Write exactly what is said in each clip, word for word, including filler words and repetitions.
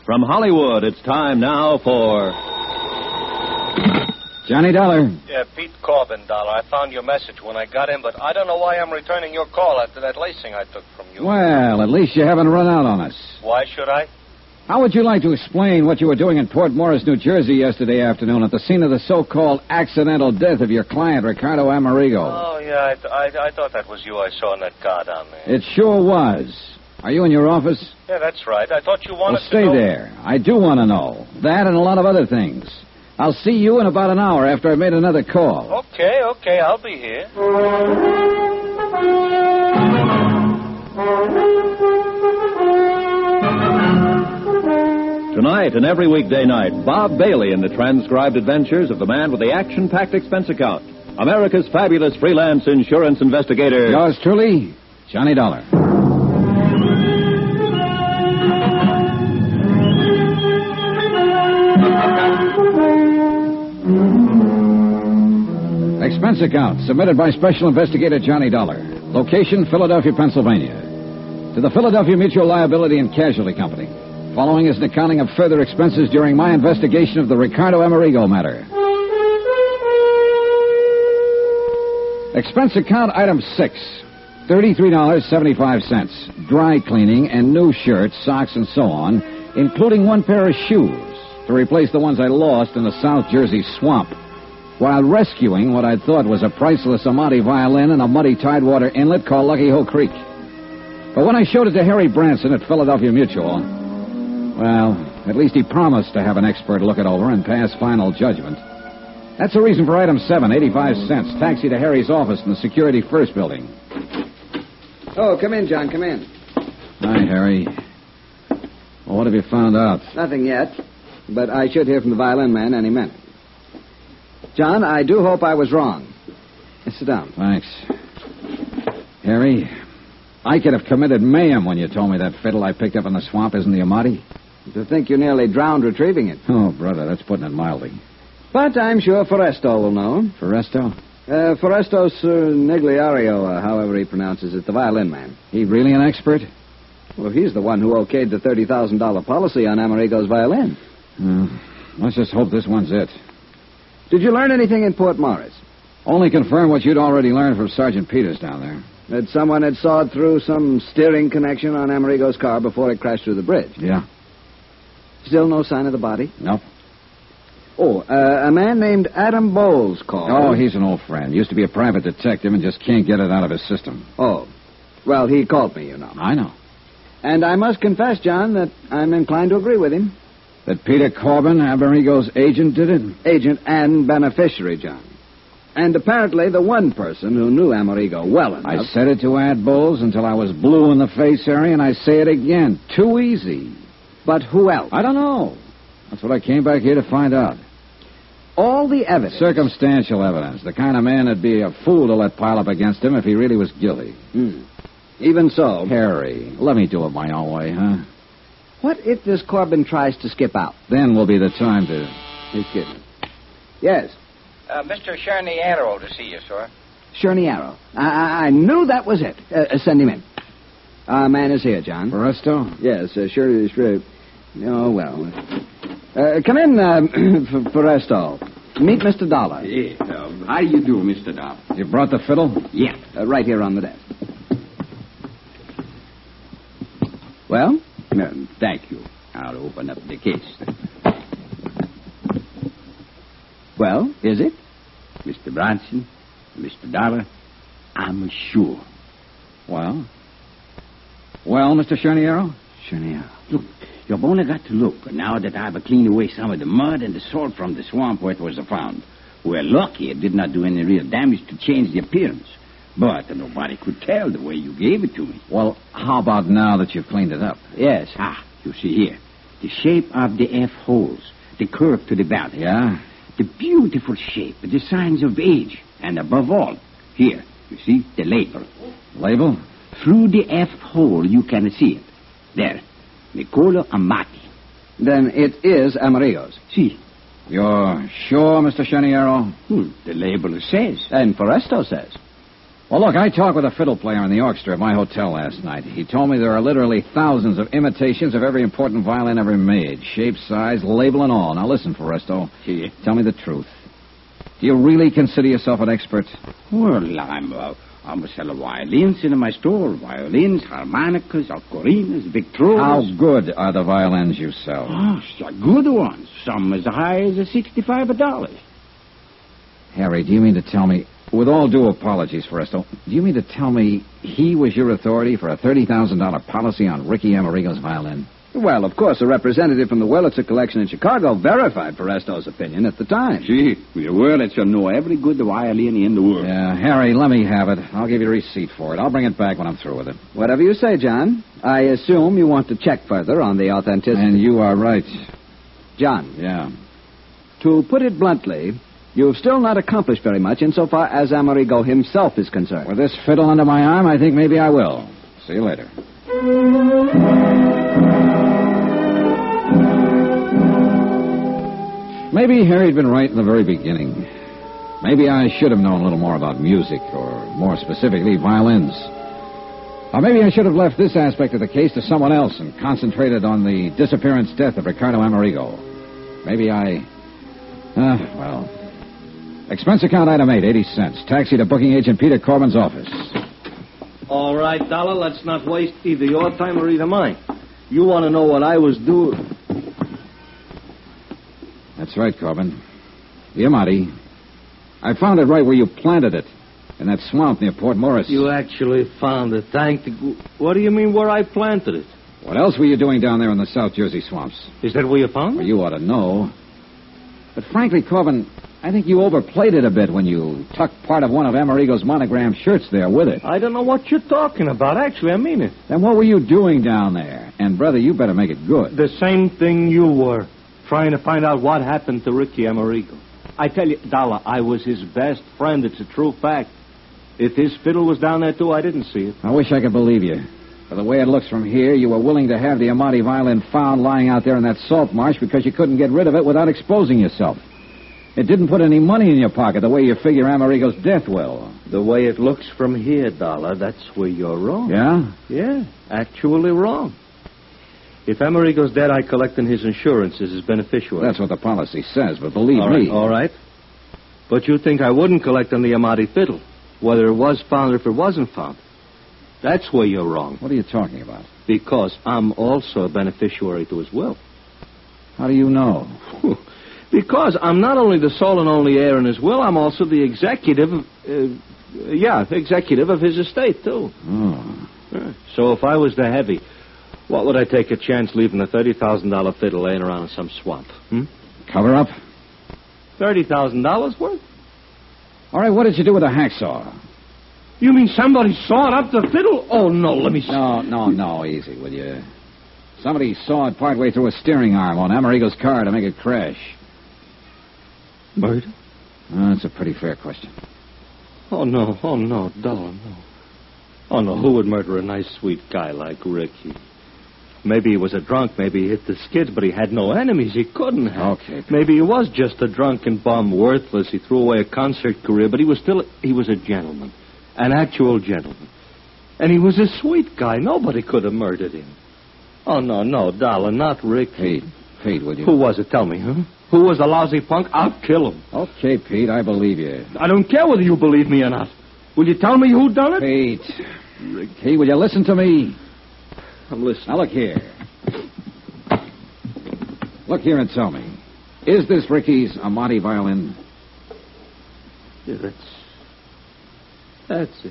From Hollywood, it's time now for... Johnny Dollar. Yeah, Pete Corbin, Dollar. I found your message when I got in, but I don't know why I'm returning your call after that lacing I took from you. Well, at least you haven't run out on us. Why should I? How would you like to explain what you were doing in Port Morris, New Jersey yesterday afternoon at the scene of the so-called accidental death of your client, Ricardo Amerigo? Oh, yeah, I, th- I, I thought that was you I saw in that car down there. It sure was. Are you in your office? Yeah, that's right. I thought you wanted well, stay to know... there. I do want to know. That and a lot of other things. I'll see you in about an hour after I've made another call. Okay, okay, I'll be here. Tonight and every weekday night, Bob Bailey in the transcribed adventures of the man with the action-packed expense account. America's fabulous freelance insurance investigator. Yours truly, Johnny Dollar. Expense account submitted by Special Investigator Johnny Dollar. Location, Philadelphia, Pennsylvania. To the Philadelphia Mutual Liability and Casualty Company. Following is an accounting of further expenses during my investigation of the Ricardo Amerigo matter. Expense account item six. thirty-three dollars and seventy-five cents. Dry cleaning and new shirts, socks, and so on, including one pair of shoes to replace the ones I lost in the South Jersey swamp while rescuing what I thought was a priceless Amati violin in a muddy tidewater inlet called Lucky Hoe Creek. But when I showed it to Harry Branson at Philadelphia Mutual, well, at least he promised to have an expert look it over and pass final judgment. That's the reason for item seven, eighty-five cents. Taxi to Harry's office in the Security First building. Oh, come in, John, come in. Hi, Harry. Well, what have you found out? Nothing yet, but I should hear from the violin man any minute. John, I do hope I was wrong. Sit down. Thanks. Harry, I could have committed mayhem when you told me that fiddle I picked up in the swamp isn't the Amati. To think you nearly drowned retrieving it. Oh, brother, that's putting it mildly. But I'm sure Foresto will know. Foresto? Uh, Foresto Sir Negliario, uh, however he pronounces it, the violin man. He really an expert? Well, he's the one who okayed the thirty thousand dollars policy on Amerigo's violin. Uh, let's just hope this one's it. Did you learn anything in Port Morris? Only confirm what you'd already learned from Sergeant Peters down there. That someone had sawed through some steering connection on Amerigo's car before it crashed through the bridge. Yeah. Still no sign of the body? Nope. Oh, uh, a man named Adam Bowles called. Oh, he's an old friend. Used to be a private detective and just can't get it out of his system. Oh. Well, he called me, you know. I know. And I must confess, John, that I'm inclined to agree with him. That Peter Corbin, Amerigo's agent, did it? Agent and beneficiary, John. And apparently the one person who knew Amerigo well enough... I said it to Ad Bowles until I was blue in the face, Harry, and I say it again. Too easy. But who else? I don't know. That's what I came back here to find out. All the evidence... Circumstantial evidence. The kind of man that'd be a fool to let pile up against him if he really was guilty. Hmm. Even so... Harry, let me do it my own way, huh? What if this Corbin tries to skip out? Then will be the time to... He's kidding. Yes. Uh, Mister Cherniero to see you, sir. Cherniero. I, I, I knew that was it. Uh, uh, send him in. Our man is here, John. Foresto? Yes, uh, sure, sure. Oh, well. Uh, come in, uh, Foresto. Meet Mister Dollar. Yeah, um, how do you do, Mister Dollar? You brought the fiddle? Yeah. Uh, right here on the desk. Well? No, thank you. I'll open up the case. Well, is it? Mister Bronson, Mister Dollar, I'm sure. Well? Well, Mister Cherniero? Cherniero. Look, you've only got to look. Now that I've cleaned away some of the mud and the salt from the swamp where it was found. We're lucky it did not do any real damage to change the appearance. But nobody could tell the way you gave it to me. Well, how about now that you've cleaned it up? Yes. Ah, you see here. The shape of the F holes. The curve to the valley. Yeah? The beautiful shape. The signs of age. And above all, here, you see, the label. Label? Through the F hole, you can see it. There. Niccolo Amati. Then it is Amerigo's. See. You're sure, Mister Cherniero? Hmm, the label says. And Foresto says. Well, look, I talked with a fiddle player in the orchestra at my hotel last night. He told me there are literally thousands of imitations of every important violin ever made. Shape, size, label, and all. Now, listen, Foresto. Yeah. Tell me the truth. Do you really consider yourself an expert? Well, I'm, uh, I'm a seller of violins in my store. Violins, harmonicas, ocarinas, victrolas. How good are the violins you sell? Oh, so good ones. Some as high as sixty-five dollars. Harry, do you mean to tell me, with all due apologies, Foresto, do you mean to tell me he was your authority for a thirty thousand dollars policy on Ricky Amerigo's violin? Well, of course, a representative from the Wurlitzer collection in Chicago verified Foresto's opinion at the time. Gee, the Wurlitzer know every good violin in the world. Yeah, Harry, let me have it. I'll give you a receipt for it. I'll bring it back when I'm through with it. Whatever you say, John. I assume you want to check further on the authenticity. And you are right. John. Yeah. To put it bluntly, you've still not accomplished very much insofar as Amerigo himself is concerned. With this fiddle under my arm, I think maybe I will. See you later. Maybe Harry'd been right in the very beginning. Maybe I should have known a little more about music, or more specifically, violins. Or maybe I should have left this aspect of the case to someone else and concentrated on the disappearance death of Ricardo Amerigo. Maybe I... Uh, well... Expense account item eight, eighty cents. Taxi to booking agent Peter Corbin's office. All right, Dollar, let's not waste either your time or either mine. You want to know what I was doing... That's right, Corbin. The Amati. I found it right where you planted it, in that swamp near Port Morris. You actually found it. Thank the... What do you mean where I planted it? What else were you doing down there in the South Jersey swamps? Is that where you found it? Well, you ought to know. But frankly, Corbin, I think you overplayed it a bit when you tucked part of one of Amerigo's monogram shirts there with it. I don't know what you're talking about. Actually, I mean it. Then what were you doing down there? And, brother, you better make it good. The same thing you were. Trying to find out what happened to Ricky Amerigo. I tell you, Dollar, I was his best friend. It's a true fact. If his fiddle was down there, too, I didn't see it. I wish I could believe you. For the way it looks from here, you were willing to have the Amati violin found lying out there in that salt marsh because you couldn't get rid of it without exposing yourself. It didn't put any money in your pocket the way you figure Amerigo's death will. The way it looks from here, Dollar, that's where you're wrong. Yeah? Yeah, actually wrong. If Amerigo's dead, I collect in his insurance as his beneficiary. That's what the policy says, but believe all right, me... All right. But you think I wouldn't collect on the Amati fiddle, whether it was found or if it wasn't found. That's where you're wrong. What are you talking about? Because I'm also a beneficiary to his will. How do you know? Because I'm not only the sole and only heir in his will, I'm also the executive... Uh, yeah, executive of his estate, too. Oh. Yeah. So if I was the heavy... What would I take a chance leaving a thirty thousand dollars fiddle laying around in some swamp? Hmm? Cover up? thirty thousand dollars worth? All right, what did you do with the hacksaw? You mean somebody sawed up the fiddle? Oh, no, let me see. No, no, no, easy, will you? Somebody sawed partway through a steering arm on Amerigo's car to make it crash. Murder? Oh, that's a pretty fair question. Oh, no, oh, no, Dollar, no. Oh, no, who would murder a nice, sweet guy like Ricky? Maybe he was a drunk, maybe he hit the skids, but he had no enemies. He couldn't have. Okay. Maybe he was just a drunken bum, worthless. He threw away a concert career, but he was still, he was a gentleman. An actual gentleman. And he was a sweet guy. Nobody could have murdered him. Oh, no, no, Dollar, not Ricky. Pete, Pete, would you? Who was it? Tell me, huh? Who was the lousy punk? I'll kill him. Okay, Pete, I believe you. I don't care whether you believe me or not. Will you tell me who done it? Pete, Ricky, will you listen to me? I'm listening. Now, look here. Look here and tell me. Is this Ricky's Amati violin? Yeah, that's... That's it.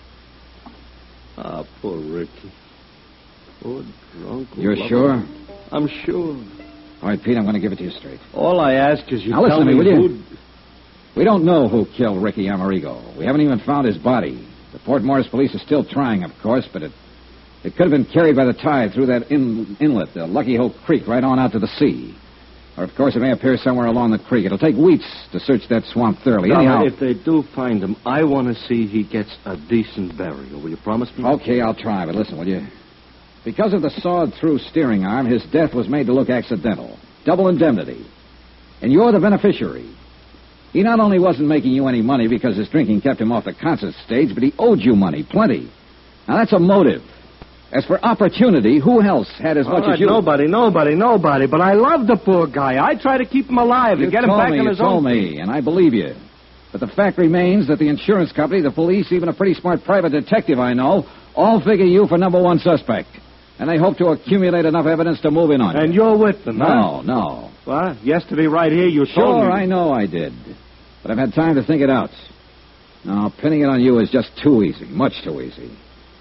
Ah, poor Ricky. Poor drunk. You're lover. sure? I'm sure. All right, Pete, I'm going to give it to you straight. All I ask is you now, tell listen to me, me will who... you? We don't know who killed Ricky Amerigo. We haven't even found his body. The Port Morris police are still trying, of course, but it... It could have been carried by the tide through that in, inlet, the Lucky Hope Creek, right on out to the sea. Or, of course, it may appear somewhere along the creek. It'll take weeks to search that swamp thoroughly. Now, Anyhow... if they do find him, I want to see he gets a decent burial. Will you promise me? Okay, I'll try, but listen, will you? Because of the sawed-through steering arm, his death was made to look accidental. Double indemnity. And you're the beneficiary. He not only wasn't making you any money because his drinking kept him off the concert stage, but he owed you money, plenty. Now, that's a motive. As for opportunity, who else had as All much right, as you? Nobody, nobody, nobody. But I love the poor guy. I try to keep him alive You to get him told back me, on you his told own. me, and I believe you. But the fact remains that the insurance company, the police, even a pretty smart private detective I know, all figure you for number one suspect. And they hope to accumulate enough evidence to move in on you. And you're with them, No, huh? no. What? Yesterday right here you told me... Sure, I know I did. But I've had time to think it out. Now, pinning it on you is just too easy, much too easy.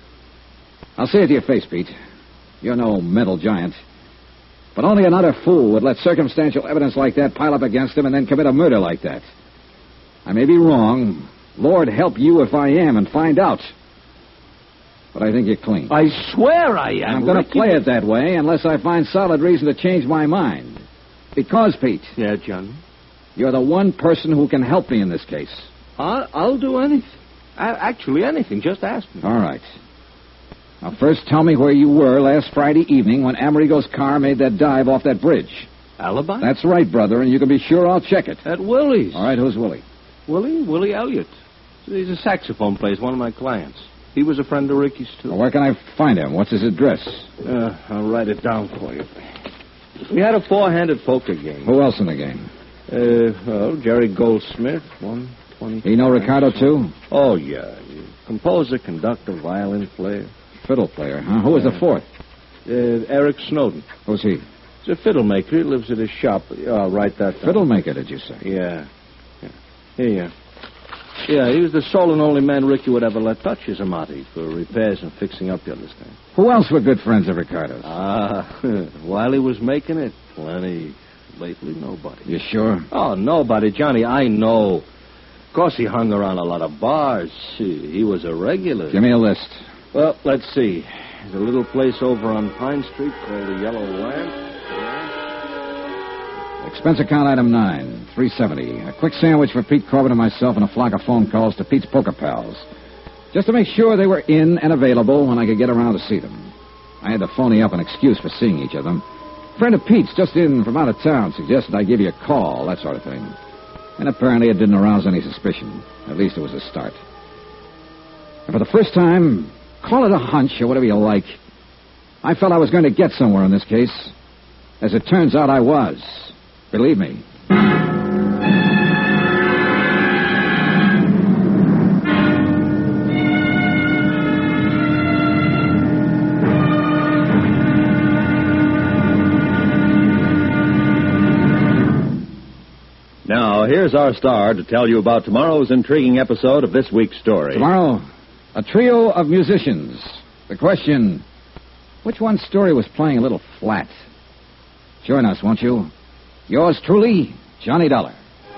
I'll say it to your face, Pete. You're no mental giant. But only an utter fool would let circumstantial evidence like that pile up against him and then commit a murder like that. I may be wrong. Lord help you if I am and find out. But I think you're clean. I swear I am. I'm going to Ricky. play it that way unless I find solid reason to change my mind. Because, Pete, Yeah, John. you're the one person who can help me in this case. I'll, I'll do anything. I, actually, anything. Just ask me. All right. Now, first tell me where you were last Friday evening when Amerigo's car made that dive off that bridge. Alibi? That's right, brother, and you can be sure I'll check it. At Willie's. All right, who's Willie? Willie? Willie Elliott. He's a saxophone player. He's one of my clients. He was a friend of Ricky's, too. Well, where can I find him? What's his address? Uh, I'll write it down for you. We had a four-handed poker game. Who else in the game? Uh, well, Jerry Goldsmith, one twenty. You know Ricardo, too? Oh, yeah. Composer, conductor, violin player. Fiddle player, huh? Who was the fourth? Uh, Eric Snowden. Who's he? He's a fiddle maker. He lives at his shop. I'll write that down. Fiddle maker, did you say? Yeah. yeah. Here you are. Yeah, he was the sole and only man Ricky would ever let touch his Amati for repairs and fixing up, you understand? Who else were good friends of Ricardo's? Ah, while he was making it, plenty. Lately, nobody. You sure? Oh, nobody, Johnny, I know. Of course, he hung around a lot of bars. He, he was a regular. Give me a list. Well, let's see. There's a little place over on Pine Street called the Yellow Lamp. Expense account item nine, three seventy. A quick sandwich for Pete Corbin and myself and a flock of phone calls to Pete's poker pals. Just to make sure they were in and available when I could get around to see them. I had to phony up an excuse for seeing each of them. A friend of Pete's, just in from out of town, suggested I give you a call, that sort of thing. And apparently it didn't arouse any suspicion. At least it was a start. And for the first time, call it a hunch or whatever you like, I felt I was going to get somewhere in this case. As it turns out, I was. Believe me. Now, here's our star to tell you about tomorrow's intriguing episode of this week's story. Tomorrow, a trio of musicians. The question, which one story was playing a little flat? Join us, won't you? Yours truly, Johnny Dollar.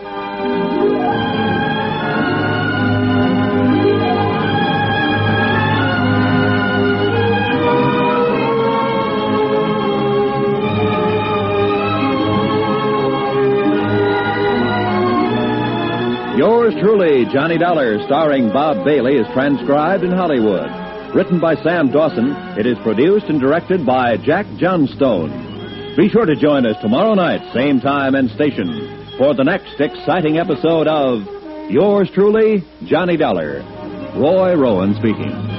Yours truly, Johnny Dollar, starring Bob Bailey, is transcribed in Hollywood. Written by Sam Dawson, it is produced and directed by Jack Johnstone. Be sure to join us tomorrow night, same time and station, for the next exciting episode of Yours truly, Johnny Dollar. Roy Rowan speaking.